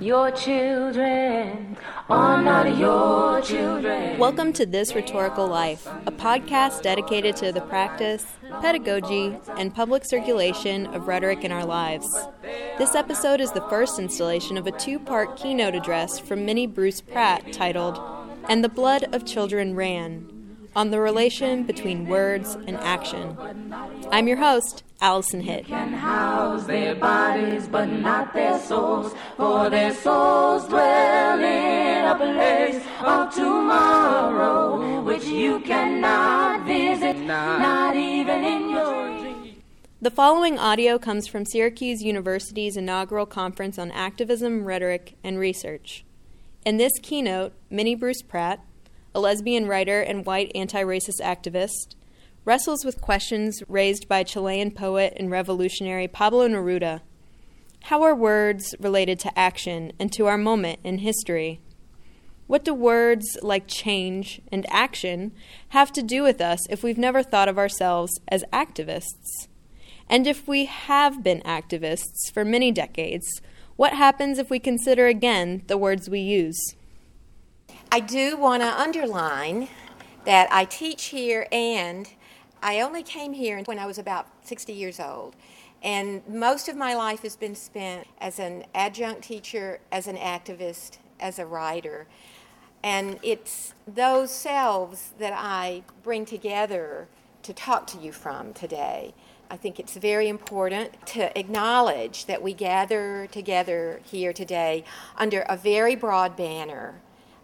Your children are not your children. Welcome to This Rhetorical Life, a podcast dedicated to the practice, pedagogy, and public circulation of rhetoric in our lives. This episode is the first installation of a two-part keynote address from Minnie Bruce Pratt titled, "And the Blood of Children Ran," on the relation between words and action. I'm your host, Allison Hitt. Can house their bodies, but not their souls, for their souls dwell in a place of tomorrow, which you cannot visit, not even in your dreams. The following audio comes from Syracuse University's inaugural conference on activism, rhetoric, and research. In this keynote, Minnie Bruce Pratt, a lesbian writer and white anti-racist activist, wrestles with questions raised by Chilean poet and revolutionary Pablo Neruda. How are words related to action and to our moment in history? What do words like change and action have to do with us if we've never thought of ourselves as activists? And if we have been activists for many decades, what happens if we consider again the words we use? I do want to underline that I teach here, and I only came here when I was about 60 years old. And most of my life has been spent as an adjunct teacher, as an activist, as a writer. And it's those selves that I bring together to talk to you from today. I think it's very important to acknowledge that we gather together here today under a very broad banner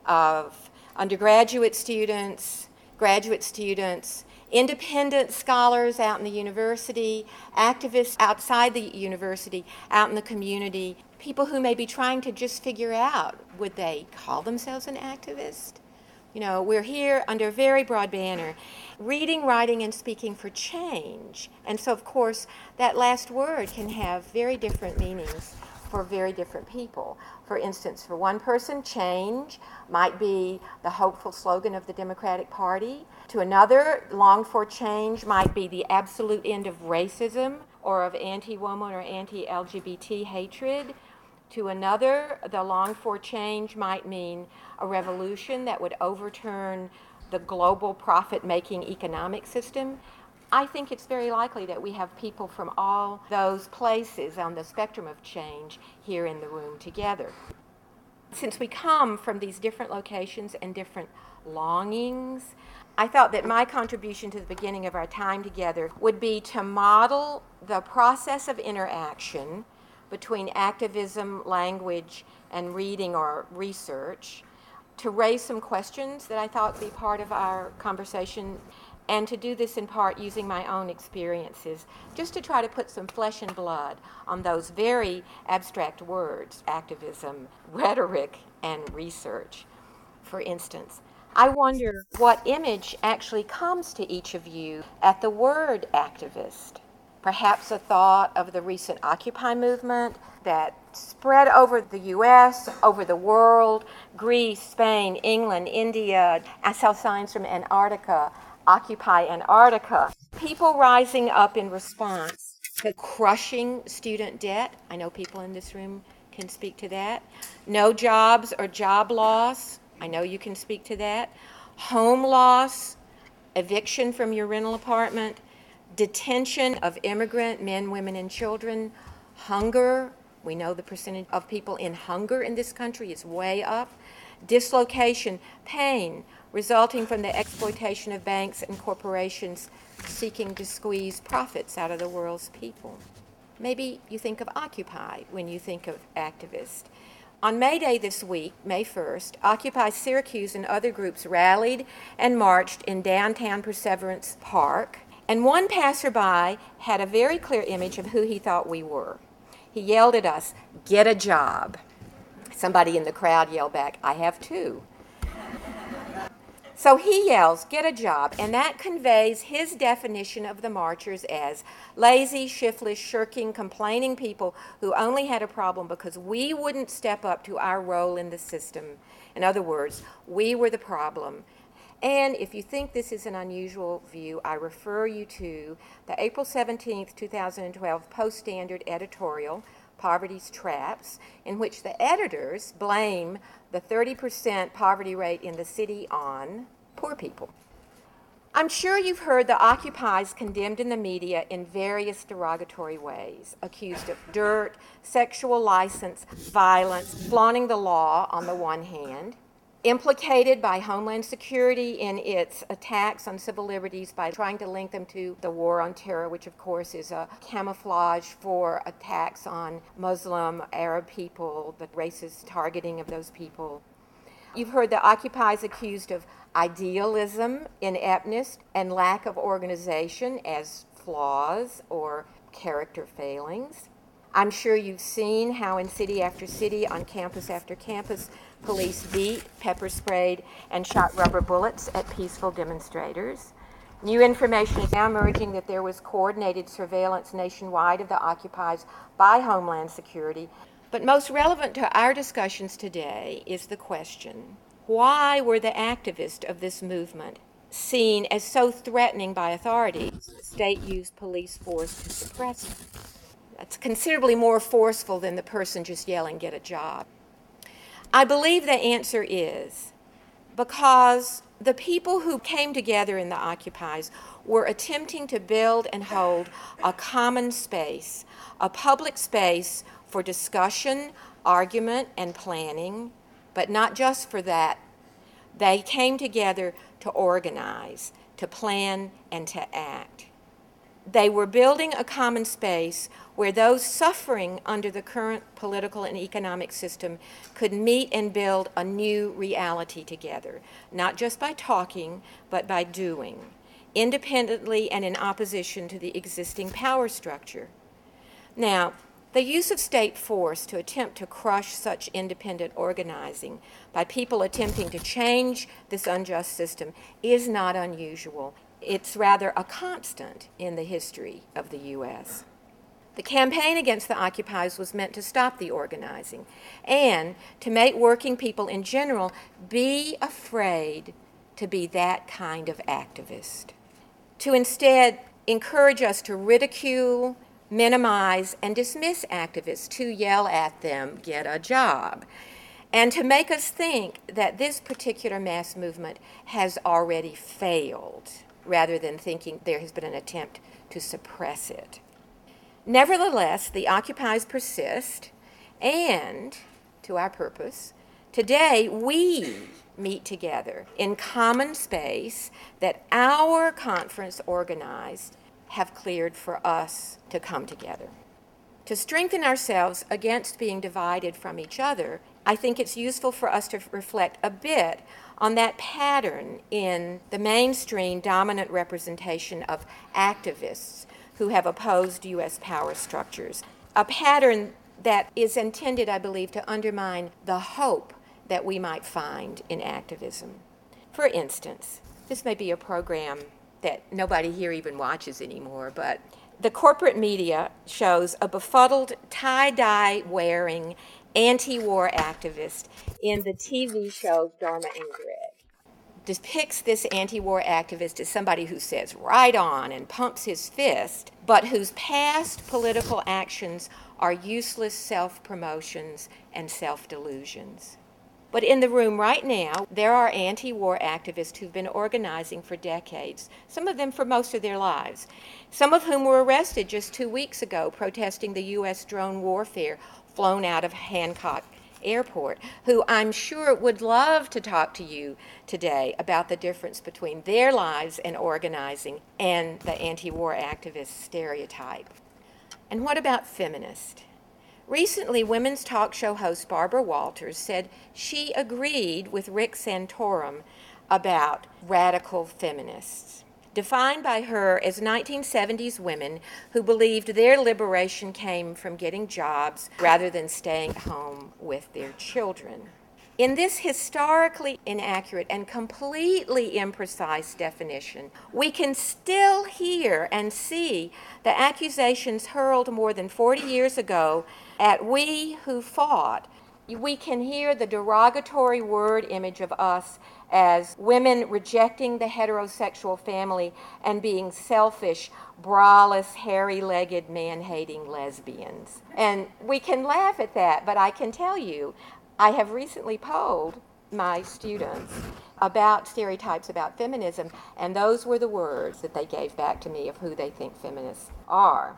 of undergraduate students, graduate students, independent scholars out in the university, activists outside the university, out in the community, people who may be trying to just figure out, would they call themselves an activist? You know, we're here under a very broad banner, reading, writing, and speaking for change. And so, of course, that last word can have very different meanings for very different people. For instance, for one person, change might be the hopeful slogan of the Democratic Party. To another, long for change might be the absolute end of racism or of anti-woman or anti-LGBT hatred. To another, the long for change might mean a revolution that would overturn the global profit-making economic system. I think it's very likely that we have people from all those places on the spectrum of change here in the room together. Since we come from these different locations and different longings, I thought that my contribution to the beginning of our time together would be to model the process of interaction between activism, language, and reading or research, to raise some questions that I thought would be part of our conversation, and to do this in part using my own experiences, just to try to put some flesh and blood on those very abstract words, activism, rhetoric, and research. For instance, I wonder what image actually comes to each of you at the word activist. Perhaps a thought of the recent Occupy movement that spread over the U.S., over the world, Greece, Spain, England, India. I saw signs from Antarctica, Occupy Antarctica. People rising up in response to crushing student debt. I know people in this room can speak to that. No jobs or job loss. I know you can speak to that. Home loss, eviction from your rental apartment, detention of immigrant men, women, and children, hunger. We know the percentage of people in hunger in this country is way up. Dislocation, pain, resulting from the exploitation of banks and corporations seeking to squeeze profits out of the world's people. Maybe you think of Occupy when you think of activist. On May Day this week, May 1st, Occupy Syracuse and other groups rallied and marched in downtown Perseverance Park, and one passerby had a very clear image of who he thought we were. He yelled at us, "Get a job." Somebody in the crowd yelled back, "I have two." So he yells, "Get a job," and that conveys his definition of the marchers as lazy, shiftless, shirking, complaining people who only had a problem because we wouldn't step up to our role in the system. In other words, we were the problem. And if you think this is an unusual view, I refer you to the April 17th, 2012 Post Standard editorial Poverty's Traps, in which the editors blame the 30% poverty rate in the city on poor people. I'm sure you've heard the Occupies condemned in the media in various derogatory ways, accused of dirt, sexual license, violence, flaunting the law on the one hand, implicated by Homeland Security in its attacks on civil liberties by trying to link them to the war on terror, which of course is a camouflage for attacks on Muslim, Arab people, the racist targeting of those people. You've heard the Occupies accused of idealism, ineptness, and lack of organization as flaws or character failings. I'm sure you've seen how in city after city, on campus after campus, police beat, pepper sprayed, and shot rubber bullets at peaceful demonstrators. New information is now emerging that there was coordinated surveillance nationwide of the Occupies by Homeland Security. But most relevant to our discussions today is the question, why were the activists of this movement seen as so threatening by authorities? The state used police force to suppress them. That's considerably more forceful than the person just yelling, "Get a job." I believe the answer is because the people who came together in the Occupies were attempting to build and hold a common space, a public space for discussion, argument, and planning, but not just for that. They came together to organize, to plan, and to act. They were building a common space where those suffering under the current political and economic system could meet and build a new reality together, not just by talking, but by doing, independently and in opposition to the existing power structure. Now, the use of state force to attempt to crush such independent organizing by people attempting to change this unjust system is not unusual. It's rather a constant in the history of the U.S. The campaign against the Occupies was meant to stop the organizing and to make working people in general be afraid to be that kind of activist, to instead encourage us to ridicule, minimize, and dismiss activists, to yell at them, "Get a job," and to make us think that this particular mass movement has already failed, rather than thinking there has been an attempt to suppress it. Nevertheless, the Occupies persist, and, to our purpose, today we meet together in common space that our conference organized have cleared for us to come together. To strengthen ourselves against being divided from each other, I think it's useful for us to reflect a bit on that pattern in the mainstream dominant representation of activists who have opposed U.S. power structures, a pattern that is intended, I believe, to undermine the hope that we might find in activism. For instance, this may be a program that nobody here even watches anymore, but the corporate media shows a befuddled tie-dye wearing anti-war activist in the TV show Dharma and Greg. Depicts this anti-war activist as somebody who says right on and pumps his fist, but whose past political actions are useless self-promotions and self-delusions. But in the room right now, there are anti-war activists who've been organizing for decades, some of them for most of their lives, some of whom were arrested just 2 weeks ago protesting the U.S. drone warfare flown out of Hancock Airport, who I'm sure would love to talk to you today about the difference between their lives and organizing and the anti-war activist stereotype. And what about feminists? Recently, women's talk show host Barbara Walters said she agreed with Rick Santorum about radical feminists, defined by her as 1970s women who believed their liberation came from getting jobs rather than staying home with their children. In this historically inaccurate and completely imprecise definition, we can still hear and see the accusations hurled more than 40 years ago at we who fought We can hear the derogatory word image of us as women rejecting the heterosexual family and being selfish, braless, hairy-legged, man-hating lesbians. And we can laugh at that, but I can tell you, I have recently polled my students about stereotypes about feminism, and those were the words that they gave back to me of who they think feminists are.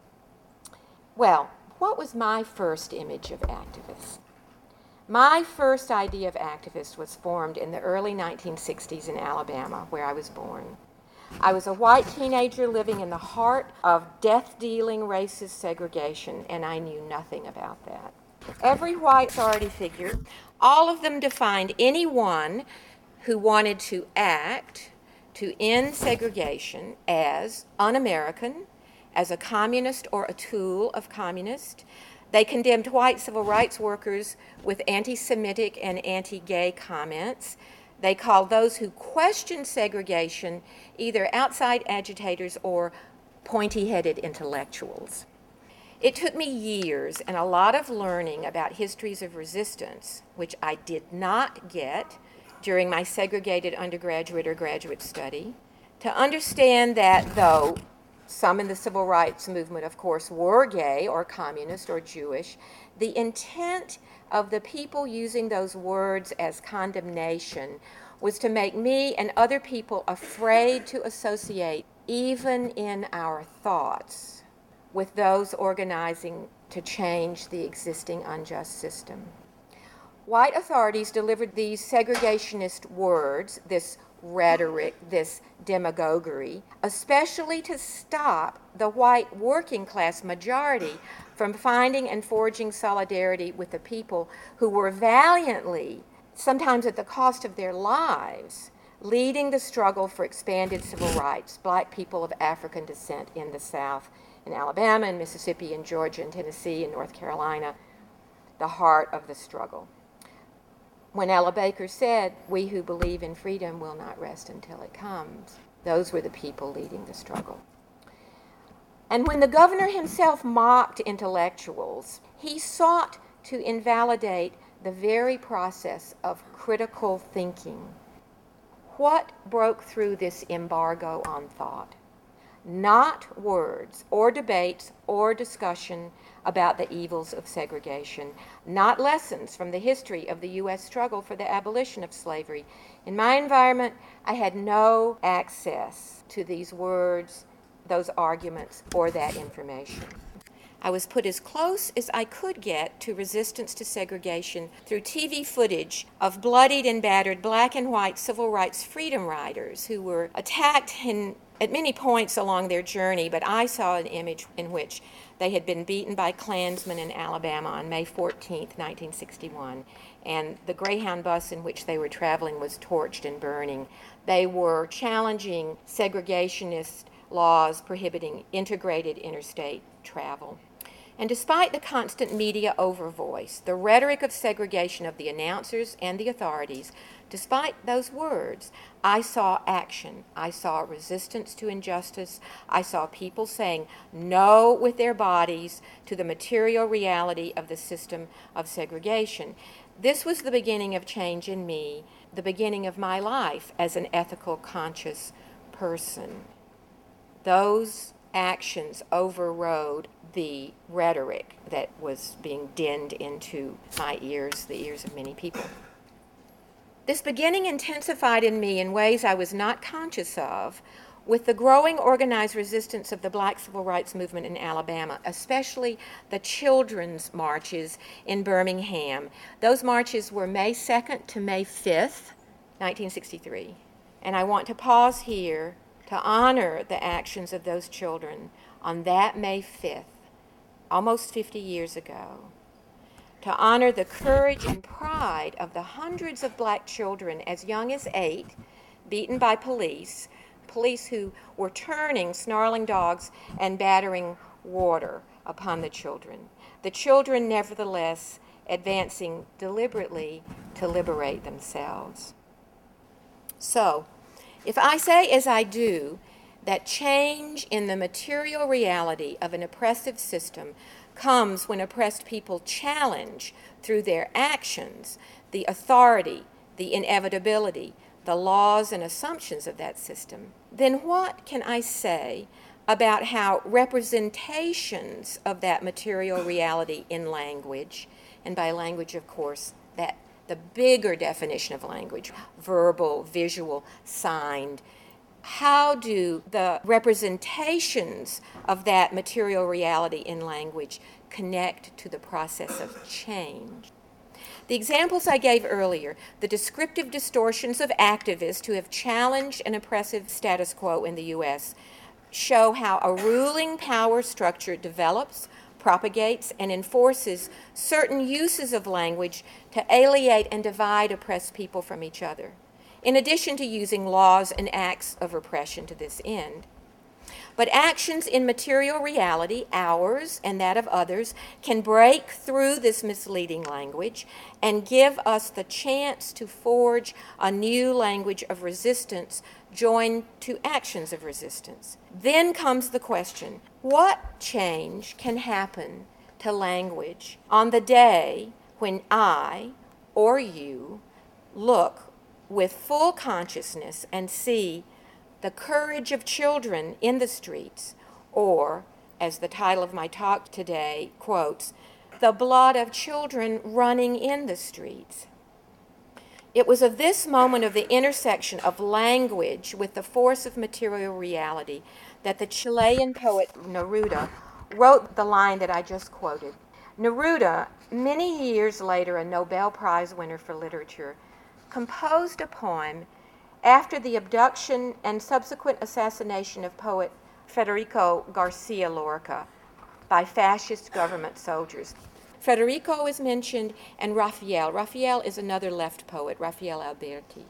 Well, what was my first image of activists? My first idea of activist was formed in the early 1960s in Alabama, where I was born. I was a white teenager living in the heart of death-dealing racist segregation, and I knew nothing about that. Every white authority figure, all of them defined anyone who wanted to act to end segregation as un-American, as a communist or a tool of communists. They condemned white civil rights workers with anti-Semitic and anti-gay comments. They called those who questioned segregation either outside agitators or pointy-headed intellectuals. It took me years and a lot of learning about histories of resistance, which I did not get during my segregated undergraduate or graduate study, to understand that though some in the civil rights movement, of course, were gay or communist or Jewish, the intent of the people using those words as condemnation was to make me and other people afraid to associate, even in our thoughts, with those organizing to change the existing unjust system. White authorities delivered these segregationist words, this rhetoric, this demagoguery, especially to stop the white working class majority from finding and forging solidarity with the people who were valiantly, sometimes at the cost of their lives, leading the struggle for expanded civil rights, black people of African descent in the South, in Alabama and Mississippi and Georgia and Tennessee and North Carolina, the heart of the struggle. When Ella Baker said, "We who believe in freedom will not rest until it comes," those were the people leading the struggle. And when the governor himself mocked intellectuals, he sought to invalidate the very process of critical thinking. What broke through this embargo on thought? Not words or debates or discussion about the evils of segregation, not lessons from the history of the U.S. struggle for the abolition of slavery. In my environment, I had no access to these words, those arguments, or that information. I was put as close as I could get to resistance to segregation through TV footage of bloodied and battered black and white civil rights freedom riders who were attacked at many points along their journey, but I saw an image in which they had been beaten by Klansmen in Alabama on May 14, 1961, and the Greyhound bus in which they were traveling was torched and burning. They were challenging segregationist laws prohibiting integrated interstate travel. And despite the constant media overvoice, the rhetoric of segregation of the announcers and the authorities, despite those words, I saw action. I saw resistance to injustice. I saw people saying no with their bodies to the material reality of the system of segregation. This was the beginning of change in me, the beginning of my life as an ethical, conscious person. Those actions overrode the rhetoric that was being dinned into my ears, the ears of many people. This beginning intensified in me in ways I was not conscious of with the growing organized resistance of the black civil rights movement in Alabama, especially the children's marches in Birmingham. Those marches were May 2nd to May 5th, 1963. And I want to pause here to honor the actions of those children on that May 5th, almost 50 years ago, to honor the courage and pride of the hundreds of black children as young as 8, beaten by police who were turning snarling dogs and battering water upon the children. The children, nevertheless, advancing deliberately to liberate themselves. So, if I say as I do, that change in the material reality of an oppressive system comes when oppressed people challenge through their actions the authority, the inevitability, the laws and assumptions of that system, then what can I say about how representations of that material reality in language, and by language, of course, that the bigger definition of language, verbal, visual, signed, how do the representations of that material reality in language connect to the process of change? The examples I gave earlier, the descriptive distortions of activists who have challenged an oppressive status quo in the U.S., show how a ruling power structure develops, propagates, and enforces certain uses of language to alienate and divide oppressed people from each other, in addition to using laws and acts of repression to this end. But actions in material reality, ours and that of others, can break through this misleading language and give us the chance to forge a new language of resistance joined to actions of resistance. Then comes the question, what change can happen to language on the day when I or you look with full consciousness and see the courage of children in the streets, or, as the title of my talk today quotes, the blood of children running in the streets? It was of this moment of the intersection of language with the force of material reality that the Chilean poet Neruda wrote the line that I just quoted. Neruda, many years later a Nobel Prize winner for literature, composed a poem after the abduction and subsequent assassination of poet Federico Garcia Lorca by fascist government soldiers. Federico is mentioned, and Raphael. Raphael is another left poet, Raphael Alberti.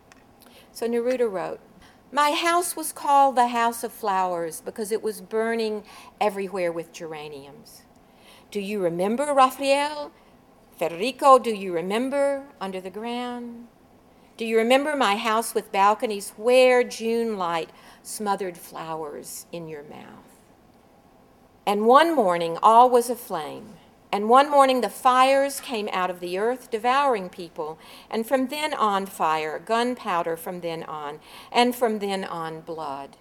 So Neruda wrote, "My house was called the House of Flowers because it was burning everywhere with geraniums. Do you remember, Raphael? Federico, do you remember Under the Ground? Do you remember my house with balconies where June light smothered flowers in your mouth? And one morning all was aflame. And one morning the fires came out of the earth, devouring people, and from then on fire, gunpowder from then on, and from then on blood.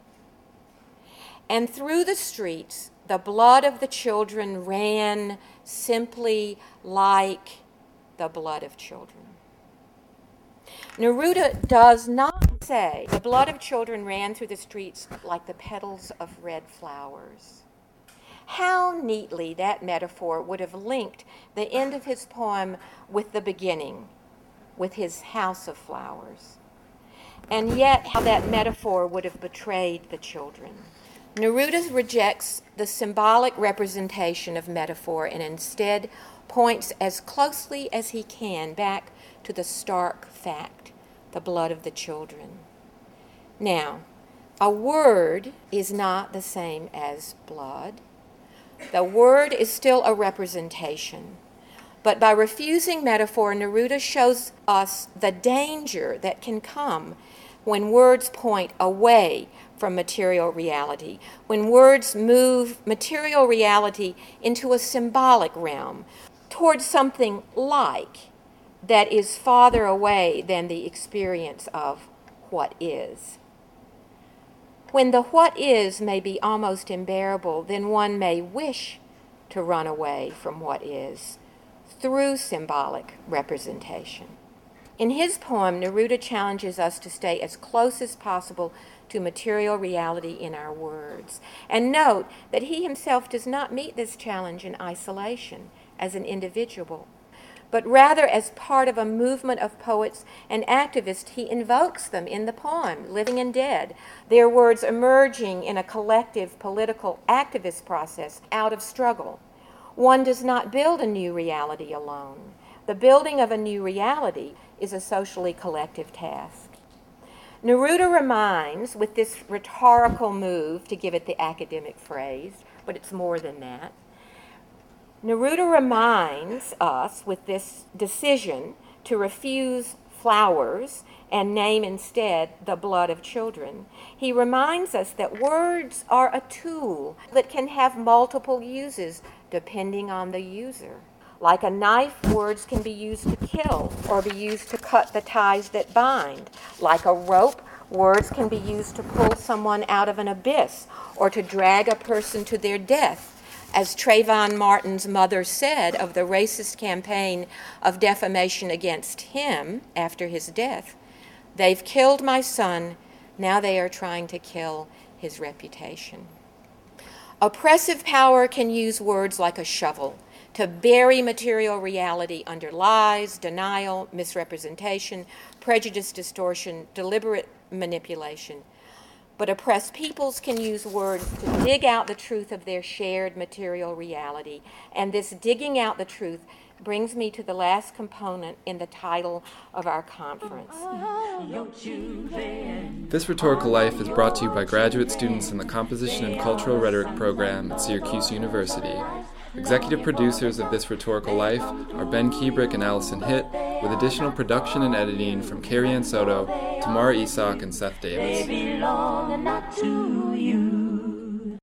And through the streets, the blood of the children ran simply like the blood of children." Neruda does not say the blood of children ran through the streets like the petals of red flowers. How neatly that metaphor would have linked the end of his poem with the beginning, with his house of flowers. And yet how that metaphor would have betrayed the children. Neruda rejects the symbolic representation of metaphor and instead points as closely as he can back to the stark fact, the blood of the children. Now, a word is not the same as blood. The word is still a representation. But by refusing metaphor, Neruda shows us the danger that can come when words point away from material reality, when words move material reality into a symbolic realm, towards something like that is farther away than the experience of what is. When the what is may be almost unbearable, then one may wish to run away from what is through symbolic representation. In his poem, Neruda challenges us to stay as close as possible to material reality in our words. And note that he himself does not meet this challenge in isolation as an individual, but rather as part of a movement of poets and activists. He invokes them in the poem, Living and Dead, their words emerging in a collective political activist process out of struggle. One does not build a new reality alone. The building of a new reality is a socially collective task. Neruda reminds, with this rhetorical move, to give it the academic phrase, but it's more than that, Neruda reminds us with this decision to refuse flowers and name instead the blood of children. He reminds us that words are a tool that can have multiple uses depending on the user. Like a knife, words can be used to kill or be used to cut the ties that bind. Like a rope, words can be used to pull someone out of an abyss or to drag a person to their death. As Trayvon Martin's mother said of the racist campaign of defamation against him after his death, "They've killed my son, now they are trying to kill his reputation." Oppressive power can use words like a shovel to bury material reality under lies, denial, misrepresentation, prejudice, distortion, deliberate manipulation. But oppressed peoples can use words to dig out the truth of their shared material reality. And this digging out the truth brings me to the last component in the title of our conference. This Rhetorical Life is brought to you by graduate students in the Composition and Cultural Rhetoric program at Syracuse University. Executive producers of This Rhetorical Life are Ben Kiebrick and Allison Hitt, with additional production and editing from Carrie Ann Soto, Tamara Isak, and Seth Davis. They belong not to you.